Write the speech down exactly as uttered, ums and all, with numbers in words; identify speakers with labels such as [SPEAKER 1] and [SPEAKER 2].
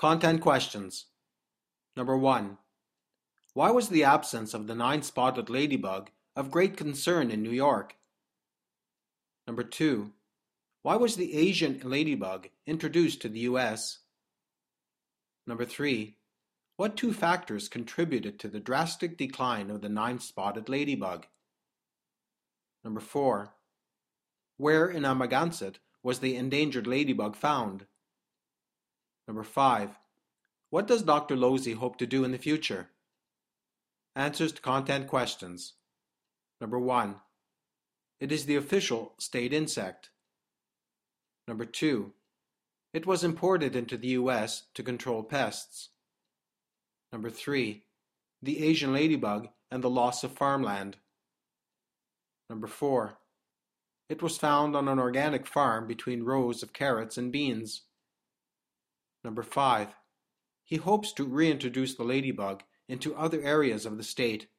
[SPEAKER 1] Content questions. Number one. Why was the absence of the nine-spotted ladybug of great concern in New York? Number two. Why was the Asian ladybug introduced to the U S? Number three. What two factors contributed to the drastic decline of the nine-spotted ladybug? Number four. Where in Amagansett was the endangered ladybug found? Number five. What does Doctor Losey hope to do in the future? Answers to content questions. Number one. It is the official state insect. Number two. It was imported into the U S to control pests. Number three. The Asian ladybug and the loss of farmland. Number four. It was found on an organic farm between rows of carrots and beans. Number five. He hopes to reintroduce the ladybug into other areas of the state